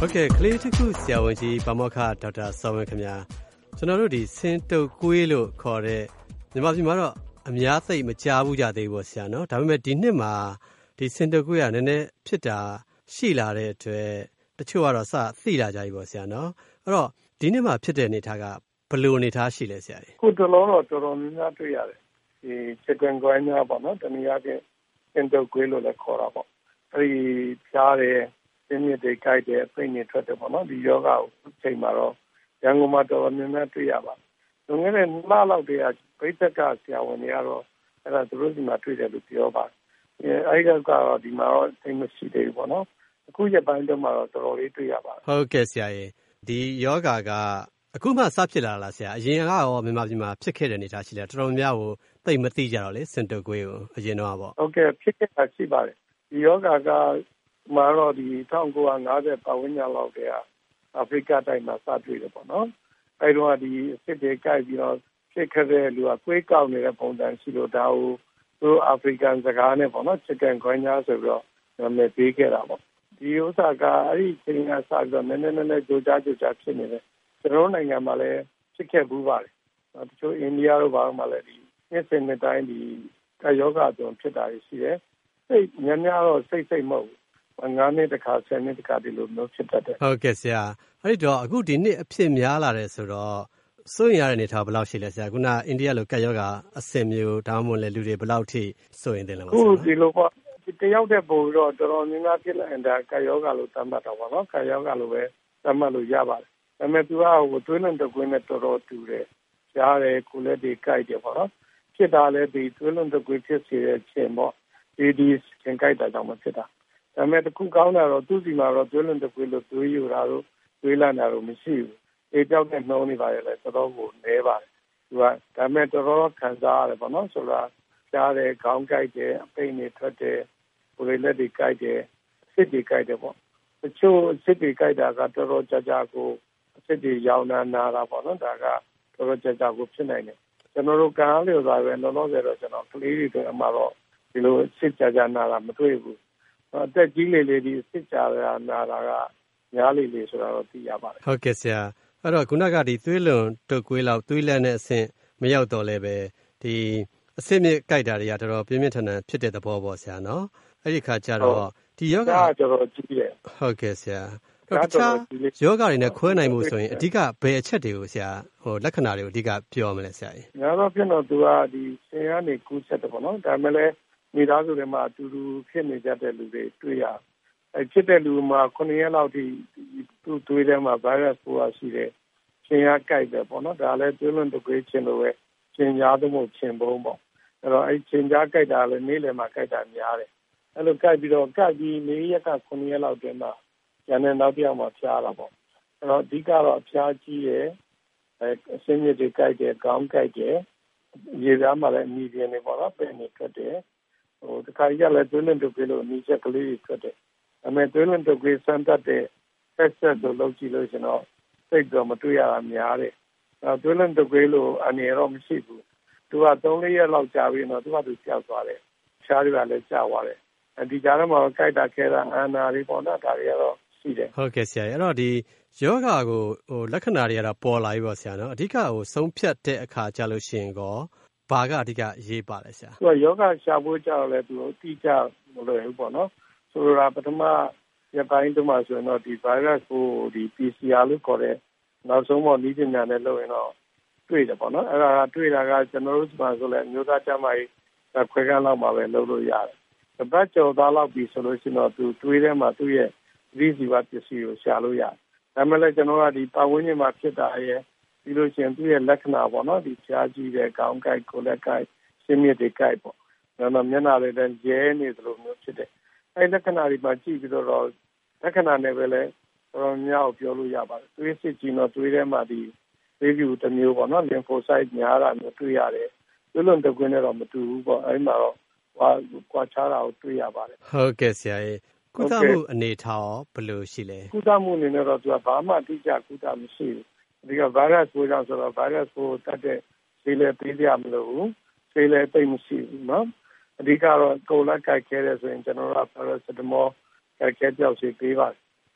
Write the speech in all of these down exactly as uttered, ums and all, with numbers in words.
ဟုတ်ကဲ့ကလေးတစ်ခုဆရာဝန်ကြီးပါမောက္ခဒေါက်တာစောဝင်းခင်ဗျာကျွန်တော်တို့ဒီဆင်တုပ်ကွေးလို့ခေါ်တဲ့မြန်မာပြည်မှာတော့အများသိမကြားဘူးကြသေးဘူးဆရာနော်ဒါပေမဲ့ဒီနှစ်မှာဒီဆင်တုပ်ကွေးကနည်းနည်းဖြစ်တာရှိလာတဲ့အတွက်တချို့ကတော့စသိလာကြပြီပေါ့ဆရာနော်အဲ့တော့ဒီနှစ်မှာဖြစ်တဲ့အနေထားကဘယ်လိုအနေထားရှိလဲဆရာကြီးခုတလုံးတော့တော်တော်များများတွေ့ရတယ်ဒီ chicken guanya ပေါ့နော်တနည်းအားဖြင့်ဆင်တုပ်ကွေးလို့လည်းခေါ်တာပေါ့အဲ့ဒီဖြားတယ်ပြင်းပြတွေကြိုက်တယ်ဖိနေထွက်တယ်ပေါ့နော်ဒီယောဂကိုအချိန်မှာတော့ရန်ကုန်မှာတော်တော်များများတွေ့ရပါတယ်။လွန်ခဲ့တဲ့နှစ်လလောက်တည်းကဗိသက်ကဆရာဝန်တွေကတော့အဲ့ဒါသူတို့ဒီမှာတွေ့တယ်လို့ပြောပါတယ်။အဲအဲ့ဒါကတော့ဒီမှာတော့သိမရှိသေးဘူးပေါ့နော်။အခုရက်ပိုင်းတော့မှတော့တော်တော်လေးတွေ့ရပါတယ်။ဟုတ်ကဲ့ဆရာရေဒီယောဂကအခုမှစဖြစ်လာလားဆရာအရင်ကရောမြန်မာပြည်မှာဖြစ်ခဲ့တဲ့အနေအထားရှိလားတော်တော်များကိုသိမသိကြတော့လေစင်တုပ်ကွေးကိုအရင်တော့ပေါ့။ဟုတ်ကဲ့ဖြစ်ခဲ့တာရှိပါတယ်။ဒီယောဂကမှာတော့ဒီ၁၉၅၀ပတ်ဝန်းကျင်လောက်တည်းကအာဖရိကတိုင်းမှာစတွေ့တယ်ပေါ့နော်အဲတော့ဒီစစ်တွေကြိုက်ပြီးတော့ဖြစ်ခဲ့တဲ့လူကကွေးကောက်နေတဲ့ပုံစံရှိလို့ဒါကိုသူအာဖရိကန်စကားနဲ့ပေါ့နော် chicken guanya ဆိုပြီးတော့နာမည်ပေးခဲ့တာပေါ့ဒီဥစ္စာကအဲ့ဒီချိန်ကစပြီးတော့နည်းနည်းနည်းနည်းကြိုးကြားကြိုးကြားဖြစ်နေတယ်ကျွန်တော်နိုင်ငံမှာလည်းဖြစ်ခဲ့ဘူးပါတယ်တချို့အိန္ဒိယတို့ဘာလို့မှလည်းဒီနှစ်စဉ်နှစ်တိုင်းဒီကာယောဂတုံဖြစ်တာရှိတယ်စိတ်များများတော့စိတ်စိတ်မဟုတ်ဘူးငါးနှစ်တခါဆယ်နှစ်တခါဒီလိုမျိုးဖြစ်တတ်တယ်ဟုတ်ကဲ့ဆရာအဲ့တော့အခုဒီနှစ်အဖြစ်များလာတယ်ဆိုတော့စိုးရင်ရတဲ့အနေထားဘယ်လောက်ရှိလဲဆရာခုနအိန္ဒိယလိုကတ်ယောဂအဆင်မျိုးဒါမှမဟုတ်လေလူတွေဘယ်လောက်ထိစိုးရင်တယ်လဲမဟုတ်ဘူးဒီလိုပေါ့ဒီတယောက်တည်းပို့တော့တော်တော်များများဖြစ်လာရင်ဒါကတ်ယောဂလို့သတ်မှတ်တော့ပါတော့ကတ်ယောဂလို့ပဲသတ်မှတ်လို့ရပါတယ်ဒါပေမဲ့သူကဟိုသွေးလွန်တကွင်းနဲ့တော်တော်တူတယ်ကြားတယ်ကိုယ်လက်တွေကြိုက်တယ်ပေါ့နော်ဖြစ်တာလည်းဒီသွေးလွန်တကွင်းဖြစ်စေတဲ့ခြင်းပေါ့ဒီဒီခြင်းကြိုက်တာကြောင့်မဖြစ်တာဒါပေမဲ့တခုကောင်းတာတော့သူ့စီမှာတော့သွေးလွန်တကွေးလို့သွေးယူတာတော့သွေးလန့်တာတော့မရှိဘူး။အေးပြောက်တဲ့နှုံးနေပါရဲ့လေတော်တော်ကိုနဲပါတယ်။သူကဒါပေမဲ့တော်တော်ခံစားရတယ်ပေါ့နော်ဆိုတော့ကြားတယ်ခေါင်းကိုက်တယ်အပိန်တွေထွက်တယ်ကိုယ်လက်တွေကိုက်တယ်စစ်တွေကိုက်တယ်ပေါ့။တချို့စစ်တွေကိုက်တာကတော်တော်ကြာကြာကိုစစ်တွေရောင်နာနာတာပေါ့နော်ဒါကတော်တော်ကြာကြာကိုဖြစ်နိုင်တယ်။ကျွန်တော်တို့ကံအားလျော်စွာပဲလောလောဆယ်တော့ကျွန်တော်ကလေးတွေတို့အမှတော့ဒီလိုစစ်ကြာကြာနာတာမတွေ့ဘူး။အသက်ကြီးလေလေဒီစစ်ကြရနာတာကများလေလေဆိုတာတော့သိရပါတယ်ဟုတ်ကဲ့ဆရာအဲ့တော့ခုနကဒီသွေးလွန်တုပ်ကွေးလောက်သွေးလန့်တဲ့အဆင့်မရောက်တော့လဲပဲဒီအဆင့်မြင့်ကြိုက်တာတွေကတော်တော်ပြင်းပြင်းထန်ထန်ဖြစ်တဲ့သဘောပေါ့ဆရာနော်အဲ့ဒီခါကျတော့ဒီယောဂကတော်တော်ကြီးတယ်ဟုတ်ကဲ့ဆရာတော့တခြားယောဂတွေနဲ့ခွဲနိုင်မှုဆိုရင်အဓိကဘယ်အချက်တွေကိုဆရာဟိုလက္ခဏာတွေကိုအဓိကပြောမလဲဆရာကြီးများတော့ဖြစ်တော့သူကဒီဆင်ရနေကူးချက်တယ်ပေါ့နော်ဒါမှလည်းမိသားစုတွေမှာအတူတူဖြစ်နေကြတဲ့လူတွေတွေ့ရအဲဖြစ်တဲ့လူမှာခုနှစ်ရက်လောက်ထိသူ့သွေးထဲမှာ virus ပိုးရှိတယ်ချင်းရကြိုက်တယ်ပေါ့နော်ဒါလည်းသွေးလွန်တကွေးချင်းလိုပဲချင်းကြားသမို့ချင်းပုံးပေါ့အဲ့တော့အဲချင်းကြားကြိုက်တာလည်းနေ့လယ်မှာကြိုက်တာများတယ်အဲ့လိုကြိုက်ပြီးတော့ကြိုက်ပြီးနေ့ရက်ကခုနှစ်ရက်လောက်တည်းမှာကျန်တဲ့နောက်တစ်ယောက်မှာဖျားတာပေါ့အဲ့တော့အဓိကတော့အဖျားကြီးတယ်အဲအစင်းမြစ်တွေကြိုက်တယ်ခေါင်းကြိုက်တယ်ရေသားမှာလည်းအမြည်ပြင်းနေပေါ့နော်ပင်နေထွက်တယ်ဟိုတခါကြီးလည်းသွေးလွန်တုပ်ကွေးလို့အနီးချက်ကလေးတွေထွက်တယ်။အမေသွေးလွန်တုပ်ကွေးစမ်းတတ်တဲ့ဆက်ဆက်လို့လုပ်ကြည့်လို့ရှင်တော့စိတ်တော့မတွေ့ရတာများတယ်။အဲသွေးလွန်တုပ်ကွေးလို့အနေရောမရှိဘူး။သူကသုံးလေးရက်လောက်ကြာပြီးတော့သူကသူကြောက်သွားတယ်။ရှားတွေကလည်းကြောက်သွားတယ်။အဲဒီကြားထဲမှာကြိုက်တာခဲတာအာနာတွေပေါ့နော်ဒါတွေကတော့ရှိတယ်။ဟုတ်ကဲ့ဆရာ။အဲ့တော့ဒီယောဂကိုဟိုလက္ခဏာတွေကတော့ပေါ်လာပြီပေါ့ဆရာနော်။အဓိကဟိုဆုံးဖြတ်တဲ့အခါကြာလို့ရှိရင်ကောဘာကအဓိကရေးပါလဲဆရာသူကယောဂရှာဖို့ကြောက်လဲသူတိကျမလို့ဘူးပေါ့နော်ဆိုတော့ပထမရပိုင်းတုန်းမှာဆိုရင်တော့ဒီ virus ကိုဒီ P C R လို့ခေါ်တဲ့နောက်ဆုံးပေါ်နည်းပညာနဲ့လုပ်ရင်တော့တွေ့တယ်ပေါ့နော်အဲ့ဒါတွေ့တာကကျွန်တော်တို့ဒီမှာဆိုလဲမျိုးသားကျန်းမာရေးခွဲခန်းလောက်မှာပဲလုပ်လို့ရတယ်တပတ်ကျော်သားလောက်ပြီဆိုလို့ရှိရင်တော့သူတွေးထဲမှာသူ့ရဲ့ဒီစီဝပစ္စည်းကိုရှာလို့ရတယ်ဒါမှလည်းကျွန်တော်ကဒီပတ်ဝန်းကျင်မှာဖြစ်တာရဲ့ပြီးလို့ရှိရင်သူ့ရဲ့လက္ခဏာပေါ့နော်ဒီဖြားကြီးတဲ့ခေါင်းကိုက်ကိုယ်လက်ကိုက်ရှင်းမြစ်တွေကိုက်ပေါ့နော်မျက်နှာတွေလည်းရဲနေသလိုမျိုးဖြစ်တယ်အဲလက္ခဏာတွေမှာကြည့်ပြီးတော့လက္ခဏာနဲ့ပဲလဲတော်များကိုပြောလို့ရပါတယ်သွေးစစ်ကြည့်တော့သွေးထဲမှာဒီသွေးပြူတစ်မျိုးပေါ့နော် lymphocyte များတာမျိုးတွေ့ရတယ်သွေးလွန်တုပ်ကွေးနဲ့တော့မတူဘူးပေါ့အဲဒီမှာတော့ကွာကွာခြားတာကိုတွေ့ရပါတယ်ဟုတ်ကဲ့ဆရာကြီးကုသမှုအနေထားရောဘယ်လိုရှိလဲကုသမှုအနေနဲ့တော့သူကဘာမှအတိအကျကုသမရှိဘူးဒီက virus ပိုးကြောင့်ဆိုတော့ virus ပိုးတတ်တဲ့ဆေးလည်းပေးရမလို့ဘူးဆေးလည်းသိမရှိဘူးနော်အဓိကတော့ကိုယ်လက်ကိုက်ခဲတယ်ဆိုရင်ကျွန်တော်တို့ paracetamol ကိုက်ခဲပြောက်ဆေးပေးပါတယ်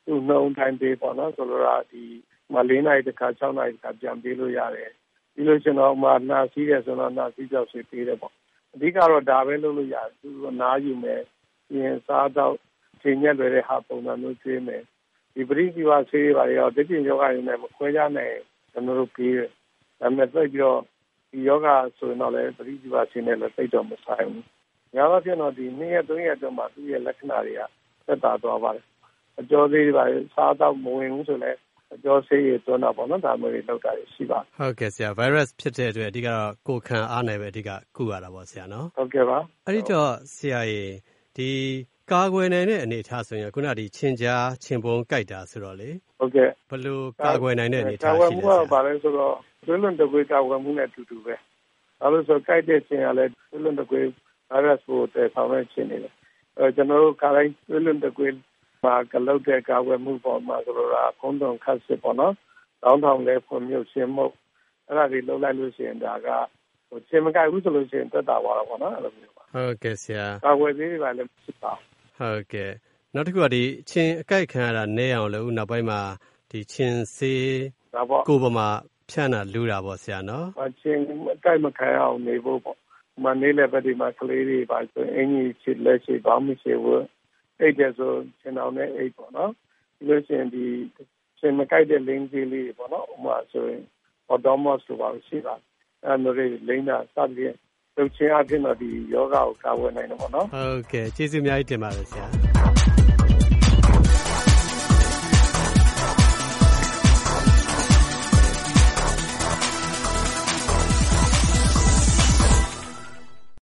သူ့နှုံတိုင်းပေးပေါ့နော်ဆိုတော့ဒီမလေးနိုင်တစ်ခါ၆နိုင်တစ်ခါပြန်ပေးလို့ရတယ်ဒီလိုကျွန်တော်မှနာစီးရဆိုတော့နာစီးကြောက်စီပေးတယ်ပေါ့အဓိကတော့ဒါပဲလုပ်လို့ရတယ်သူကနားယူမယ်ပြင်စားတော့ချိန်ရက်တွေဟာပုံစံမျိုးကျွေးမယ်ဒီပရိဒီဝဆေးတွေပါရောတတိယယောဂရင်းနဲ့မခွဲခြားနိုင်ကျွန်တော်တို့ပြီးတယ်ဒါပေမဲ့သိပြီးတော့ဒီယောဂဆိုရင်တော့လည်းပရိဒီဝဆေးနဲ့လည်းသိတော့မဆိုင်ဘူးညာတော့ဖြစ်တော့ဒီနေ့ရက်သုံးရက်တော့မှသူ့ရဲ့လက္ခဏာတွေကသက်သာသွားပါတယ်အကျော်သေးတွေပါစားတော့မဝင်ဘူးဆိုလည်းအကျော်ဆေးရသွန်းတော့ပေါ့နော်ဒါမျိုးတွေလောက်တာရှိပါဟုတ်ကဲ့ဆရာ virus ဖြစ်တဲ့အတွက်အဓိကတော့ကိုယ်ခံအားနဲ့ပဲအဓိကကုရတာပေါ့ဆရာနော်ဟုတ်ကဲ့ပါအဲ့ဒီတော့ဆရာရေဒီကာကွယ်နိုင်တဲ့အနေအထားဆိုရင်ခုနဒီချင်းကြားချင်းပုံကြိုက်တာဆိုတော့လေဟုတ်ကဲ့ဘယ်လိုကာကွယ်နိုင်တဲ့အနေအထားရှိလဲကာကွယ်မှုကဘာလဲဆိုတော့သွေးလွန်တကွေးကာကွယ်မှုနဲ့အတူတူပဲအဲလိုဆိုကြိုက်တဲ့ချင်းကလည်းသွေးလွန်တကွေး virus ကိုတည်ဆောင်တဲ့ချင်းနေတယ်အဲကျွန်တော်တို့ကာလိုက်သွေးလွန်တကွေးမှာကလုတ်တဲ့ကာကွယ်မှုပေါ်မှာဆိုတော့ခုံးတုံခတ်စစ်ပေါ့နော်တောင်းထောင်လဲဖွံ့မြုပ်ရှင်းမှုအဲ့ဒါတွေလုပ်လိုက်လို့ရှိရင်ဒါကဟိုချင်းမကြိုက်ဘူးဆိုလို့ရှိရင်သက်သာသွားတော့ပေါ့နော်အဲ့လိုမျိုးပါဟုတ်ကဲ့ဆရာကာကွယ်သေးတွေပါလည်းဖြစ်ပါဟုတ်ကဲ့နောက်တစ်ခုကဒီချင်းအကြိုက်ခံရတာနည်းအောင်လို့နောက်ပိုင်းမှာဒီချင်းစေးဒါပေါ့ကိုယ်ပေါ်မှာဖြန့်တာလူတာပေါ့ဆရာနော်အချင်းအကြိုက်မခံအောင်နေဖို့ပေါ့မနေ့လည်းပဲဒီမှာကလေးတွေပါဆိုအင်ကြီးချစ်လက်ချစ်ဘာမှမရှိဘူးအဲ့ဒါဆိုချင်းအောင်နဲ့အိတ်ပေါ့နော်ဒီလိုချင်းဒီချင်းမကြိုက်တဲ့လင်းကြီးလေးပေါ့နော်ဥမာဆိုရင် Odomos ဆိုပါရှိတာအဲ့လိုလေးလိမ့်တာစသည်ဖြင့်လူချင်းအဖြစ်တော့ဒီယောဂကိုကာဝယ်နိုင်တယ်ပေါ့နော်ဟုတ်ကဲ့ကျေးဇူးအများကြီးတင်ပါတယ်ဆရာ